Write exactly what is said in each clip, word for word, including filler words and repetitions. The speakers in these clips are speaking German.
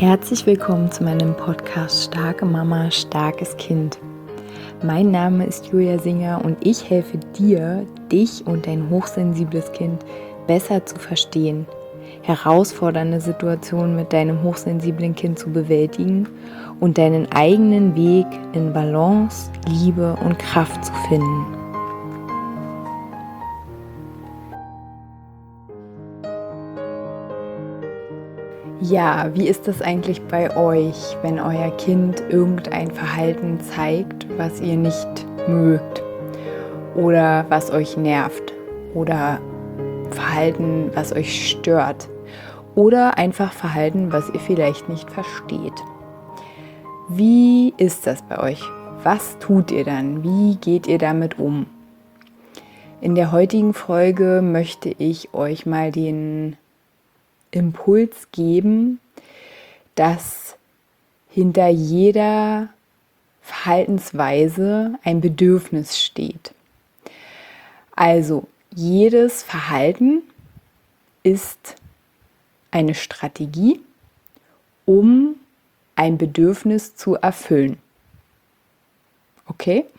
Herzlich willkommen zu meinem Podcast Starke Mama, starkes Kind. Mein Name ist Julia Singer und ich helfe dir, dich und dein hochsensibles Kind besser zu verstehen, herausfordernde Situationen mit deinem hochsensiblen Kind zu bewältigen und deinen eigenen Weg in Balance, Liebe und Kraft zu finden. Ja, wie ist das eigentlich bei euch, wenn euer Kind irgendein Verhalten zeigt, was ihr nicht mögt oder was euch nervt oder Verhalten, was euch stört oder einfach Verhalten, was ihr vielleicht nicht versteht? Wie ist das bei euch? Was tut ihr dann? Wie geht ihr damit um? In der heutigen Folge möchte ich euch mal den Impuls geben, dass hinter jeder Verhaltensweise ein Bedürfnis steht. Also jedes Verhalten ist eine Strategie, um ein Bedürfnis zu erfüllen. Okay?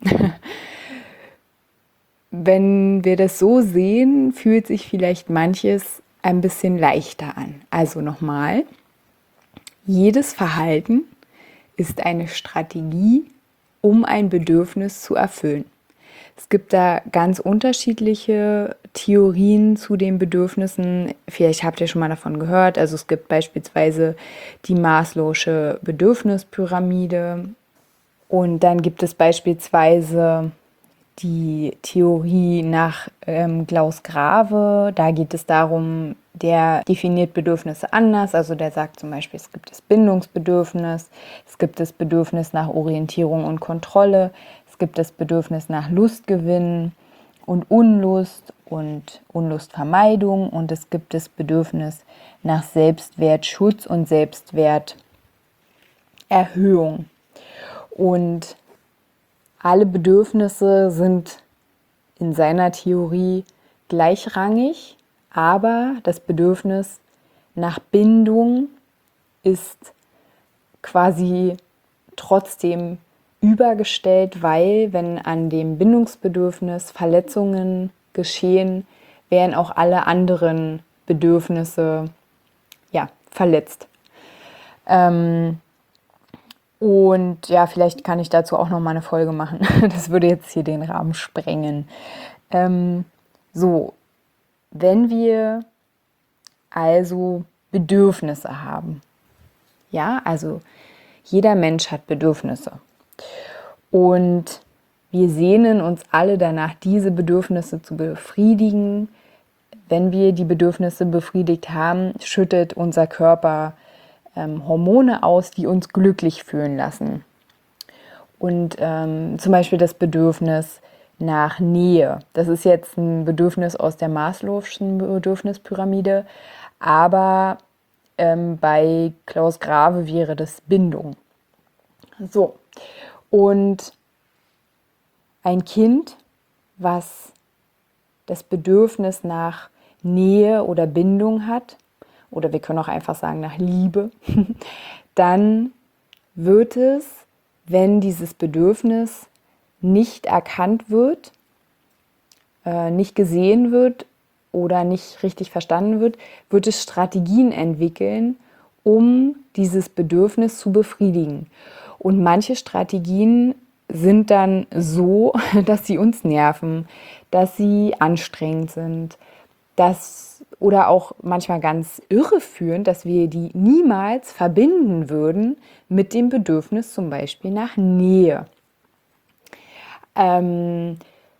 Wenn wir das so sehen, fühlt sich vielleicht manches ein bisschen leichter an. Also nochmal, jedes Verhalten ist eine Strategie, um ein Bedürfnis zu erfüllen. Es gibt da ganz unterschiedliche Theorien zu den Bedürfnissen. Vielleicht habt ihr schon mal davon gehört. Also es gibt beispielsweise die Maslow'sche Bedürfnispyramide und dann gibt es beispielsweise die Theorie nach ähm, Klaus Grave. Da geht es darum, der definiert Bedürfnisse anders. Also der sagt zum Beispiel, es gibt das Bindungsbedürfnis, es gibt das Bedürfnis nach Orientierung und Kontrolle, es gibt das Bedürfnis nach Lustgewinn und Unlust und Unlustvermeidung und es gibt das Bedürfnis nach Selbstwertschutz und Selbstwerterhöhung. Und alle Bedürfnisse sind in seiner Theorie gleichrangig, aber das Bedürfnis nach Bindung ist quasi trotzdem übergestellt, weil wenn an dem Bindungsbedürfnis Verletzungen geschehen, werden auch alle anderen Bedürfnisse ja, verletzt. Ähm, Und ja, vielleicht kann ich dazu auch noch mal eine Folge machen. Das würde jetzt hier den Rahmen sprengen. Ähm, so, wenn wir also Bedürfnisse haben, ja, also jeder Mensch hat Bedürfnisse und wir sehnen uns alle danach, diese Bedürfnisse zu befriedigen. Wenn wir die Bedürfnisse befriedigt haben, schüttet unser Körper Ähm, Hormone aus, die uns glücklich fühlen lassen. Und ähm, zum Beispiel das Bedürfnis nach Nähe. Das ist jetzt ein Bedürfnis aus der Maslow'schen Bedürfnispyramide, aber ähm, bei Klaus Grave wäre das Bindung. So, und ein Kind, was das Bedürfnis nach Nähe oder Bindung hat, oder wir können auch einfach sagen nach Liebe, dann wird es, wenn dieses Bedürfnis nicht erkannt wird, äh, nicht gesehen wird oder nicht richtig verstanden wird, wird es Strategien entwickeln, um dieses Bedürfnis zu befriedigen. Und manche Strategien sind dann so, dass sie uns nerven, dass sie anstrengend sind, dass oder auch manchmal ganz irreführend, dass wir die niemals verbinden würden mit dem Bedürfnis zum Beispiel nach Nähe. Ähm,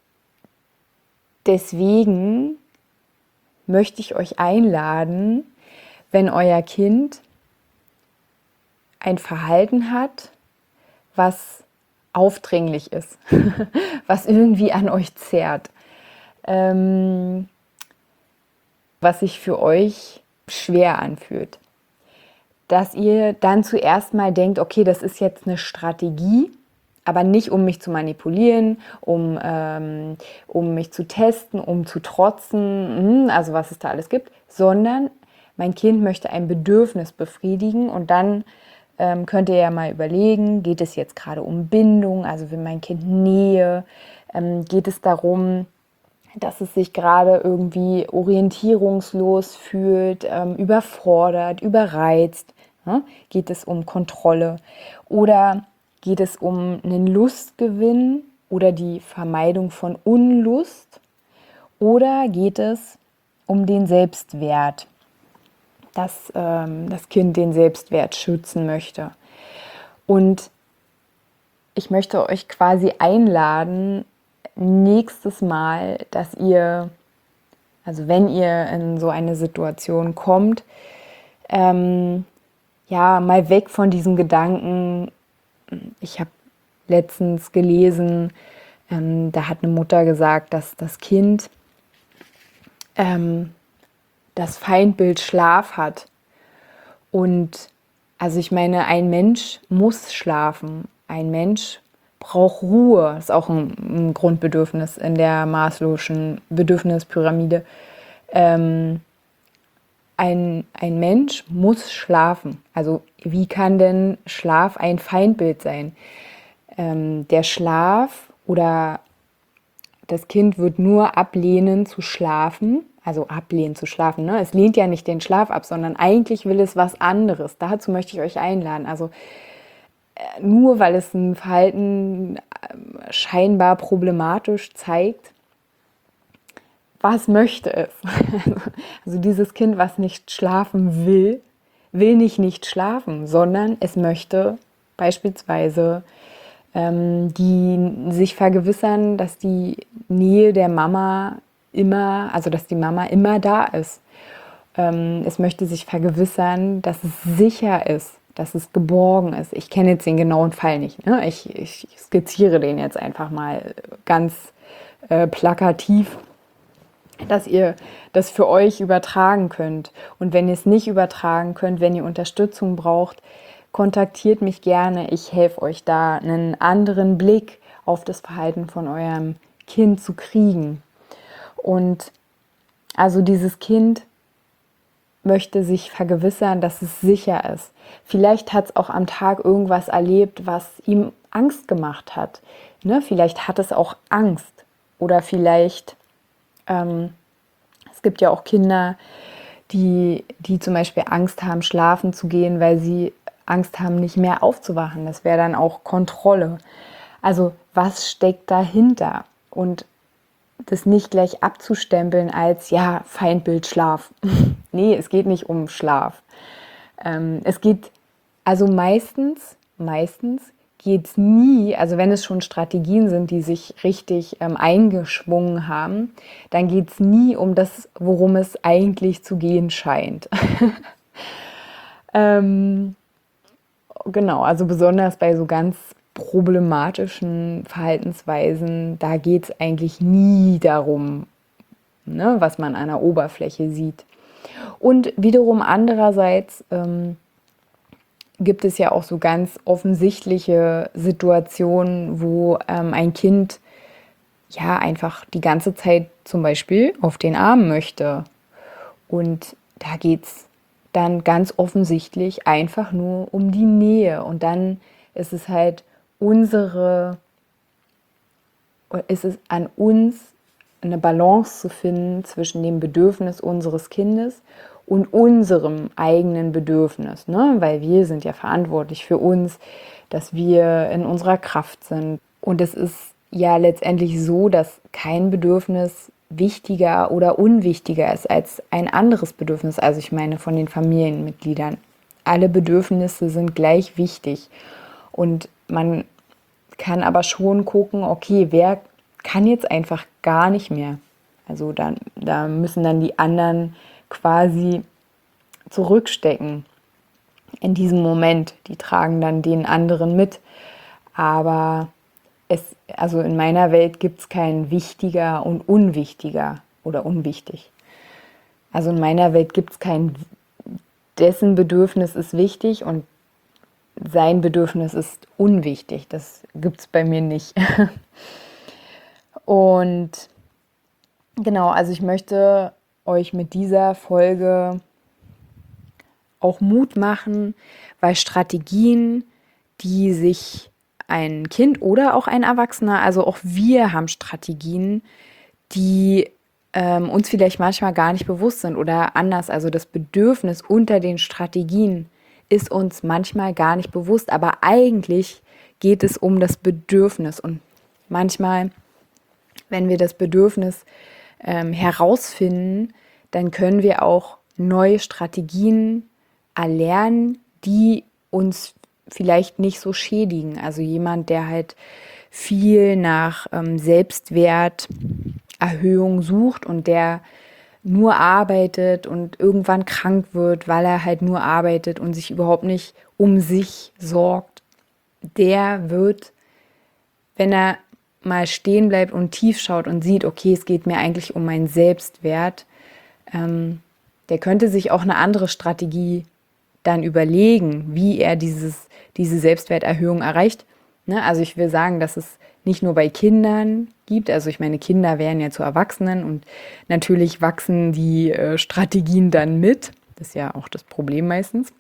deswegen möchte ich euch einladen, wenn euer Kind ein Verhalten hat, was aufdringlich ist, was irgendwie an euch zerrt, ähm, was sich für euch schwer anfühlt, dass ihr dann zuerst mal denkt, okay, das ist jetzt eine Strategie, aber nicht um mich zu manipulieren, um, ähm, um mich zu testen, um zu trotzen, also was es da alles gibt, sondern mein Kind möchte ein Bedürfnis befriedigen und dann ähm, könnt ihr ja mal überlegen, geht es jetzt gerade um Bindung, also will mein Kind Nähe, ähm, geht es darum, dass es sich gerade irgendwie orientierungslos fühlt, ähm, überfordert, überreizt, ja? Geht es um Kontrolle oder geht es um einen Lustgewinn oder die Vermeidung von Unlust oder geht es um den Selbstwert, dass ähm, das Kind den Selbstwert schützen möchte. Und ich möchte euch quasi einladen, nächstes Mal, dass ihr, also wenn ihr in so eine Situation kommt, ähm, ja, mal weg von diesem Gedanken. Ich habe letztens gelesen, ähm, da hat eine Mutter gesagt, dass das Kind ähm, das Feindbild Schlaf hat. Und also ich meine, ein Mensch muss schlafen. Ein Mensch braucht Ruhe. Das ist auch ein, ein Grundbedürfnis in der Maslow'schen Bedürfnispyramide. Ähm, ein, ein Mensch muss schlafen. Also wie kann denn Schlaf ein Feindbild sein? Ähm, der Schlaf oder das Kind wird nur ablehnen zu schlafen, also ablehnen zu schlafen. Ne? Es lehnt ja nicht den Schlaf ab, sondern eigentlich will es was anderes. Dazu möchte ich euch einladen. Also äh, nur weil es ein Verhalten äh, scheinbar problematisch zeigt, was möchte es? Also dieses Kind, was nicht schlafen will, will nicht nicht schlafen, sondern es möchte beispielsweise ähm, die sich vergewissern, dass die Nähe der Mama immer, also dass die Mama immer da ist. Ähm, es möchte sich vergewissern, dass es sicher ist, dass es geborgen ist. Ich kenne jetzt den genauen Fall nicht. Ne? Ich, ich skizziere den jetzt einfach mal ganz äh, plakativ, dass ihr das für euch übertragen könnt. Und wenn ihr es nicht übertragen könnt, wenn ihr Unterstützung braucht, kontaktiert mich gerne. Ich helfe euch da, einen anderen Blick auf das Verhalten von eurem Kind zu kriegen. Und also dieses Kind möchte sich vergewissern, dass es sicher ist. Vielleicht hat es auch am Tag irgendwas erlebt, was ihm Angst gemacht hat. Ne? Vielleicht hat es auch Angst oder vielleicht Ähm, es gibt ja auch Kinder, die, die zum Beispiel Angst haben, schlafen zu gehen, weil sie Angst haben, nicht mehr aufzuwachen. Das wäre dann auch Kontrolle. Also was steckt dahinter? Und das nicht gleich abzustempeln als, ja, Feindbild Schlaf. Nee, es geht nicht um Schlaf. Ähm, es geht, also meistens, meistens geht es nie, also wenn es schon Strategien sind, die sich richtig ähm, eingeschwungen haben, dann geht es nie um das, worum es eigentlich zu gehen scheint. ähm, genau, also besonders bei so ganz problematischen Verhaltensweisen, da geht es eigentlich nie darum, ne, was man an der Oberfläche sieht. Und wiederum andererseits ähm, gibt es ja auch so ganz offensichtliche Situationen, wo ähm, ein Kind ja einfach die ganze Zeit zum Beispiel auf den Arm möchte. Und da geht es dann ganz offensichtlich einfach nur um die Nähe. Und dann ist es halt unsere, ist es an uns, eine Balance zu finden zwischen dem Bedürfnis unseres Kindes und unserem eigenen Bedürfnis, ne? Weil wir sind ja verantwortlich für uns, dass wir in unserer Kraft sind. Und es ist ja letztendlich so, dass kein Bedürfnis wichtiger oder unwichtiger ist als ein anderes Bedürfnis. Also ich meine von den Familienmitgliedern. Alle Bedürfnisse sind gleich wichtig. Und man kann aber schon gucken, okay, wer kann jetzt einfach gar nicht mehr. Also dann, da müssen dann die anderen quasi zurückstecken in diesem Moment. Die tragen dann den anderen mit. Aber es, also in meiner Welt gibt es kein wichtiger und unwichtiger oder unwichtig. Also in meiner Welt gibt es kein, dessen Bedürfnis ist wichtig und sein Bedürfnis ist unwichtig. Das gibt es bei mir nicht. Und genau, also ich möchte euch mit dieser Folge auch Mut machen, weil Strategien, die sich ein Kind oder auch ein Erwachsener, also auch wir haben Strategien, die ähm, uns vielleicht manchmal gar nicht bewusst sind oder anders. Also das Bedürfnis unter den Strategien ist uns manchmal gar nicht bewusst, aber eigentlich geht es um das Bedürfnis. Und manchmal, wenn wir das Bedürfnis ähm, herausfinden, dann können wir auch neue Strategien erlernen, die uns vielleicht nicht so schädigen. Also jemand, der halt viel nach ähm, Selbstwerterhöhung sucht und der nur arbeitet und irgendwann krank wird, weil er halt nur arbeitet und sich überhaupt nicht um sich sorgt, der wird, wenn er mal stehen bleibt und tief schaut und sieht, okay, es geht mir eigentlich um meinen Selbstwert, ähm, der könnte sich auch eine andere Strategie dann überlegen, wie er dieses, diese Selbstwerterhöhung erreicht. Ne? Also ich will sagen, dass es nicht nur bei Kindern gibt, also ich meine, Kinder werden ja zu Erwachsenen und natürlich wachsen die äh, Strategien dann mit. Das ist ja auch das Problem meistens.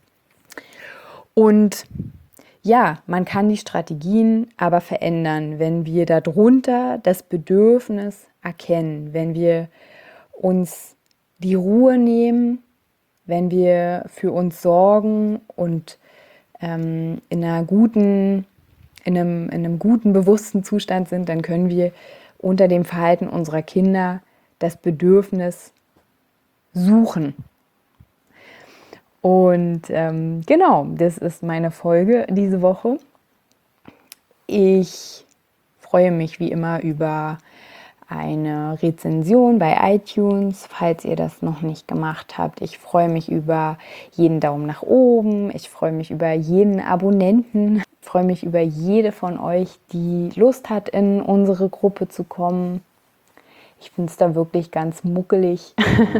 Und ja, man kann die Strategien aber verändern, wenn wir darunter das Bedürfnis erkennen, wenn wir uns die Ruhe nehmen, wenn wir für uns sorgen und ähm, in einer guten, in einem, in einem guten, bewussten Zustand sind, dann können wir unter dem Verhalten unserer Kinder das Bedürfnis suchen. Und ähm, genau, das ist meine Folge diese Woche. Ich freue mich wie immer über eine Rezension bei iTunes, falls ihr das noch nicht gemacht habt. Ich freue mich über jeden Daumen nach oben. Ich freue mich über jeden Abonnenten. Ich freue mich über jede von euch, die Lust hat, in unsere Gruppe zu kommen. Ich finde es da wirklich ganz muckelig.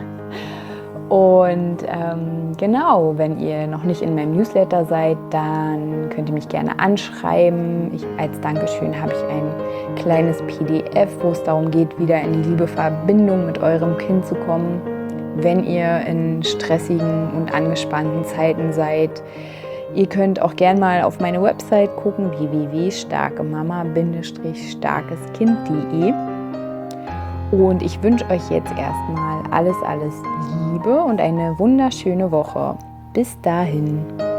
Und ähm, genau, wenn ihr noch nicht in meinem Newsletter seid, dann könnt ihr mich gerne anschreiben. Ich, als Dankeschön habe ich ein kleines P D F, wo es darum geht, wieder in die liebe Verbindung mit eurem Kind zu kommen, wenn ihr in stressigen und angespannten Zeiten seid. Ihr könnt auch gerne mal auf meine Website gucken, w w w punkt starkemama starkes kind punkt de. Und ich wünsche euch jetzt erstmal alles, alles Liebe und eine wunderschöne Woche. Bis dahin.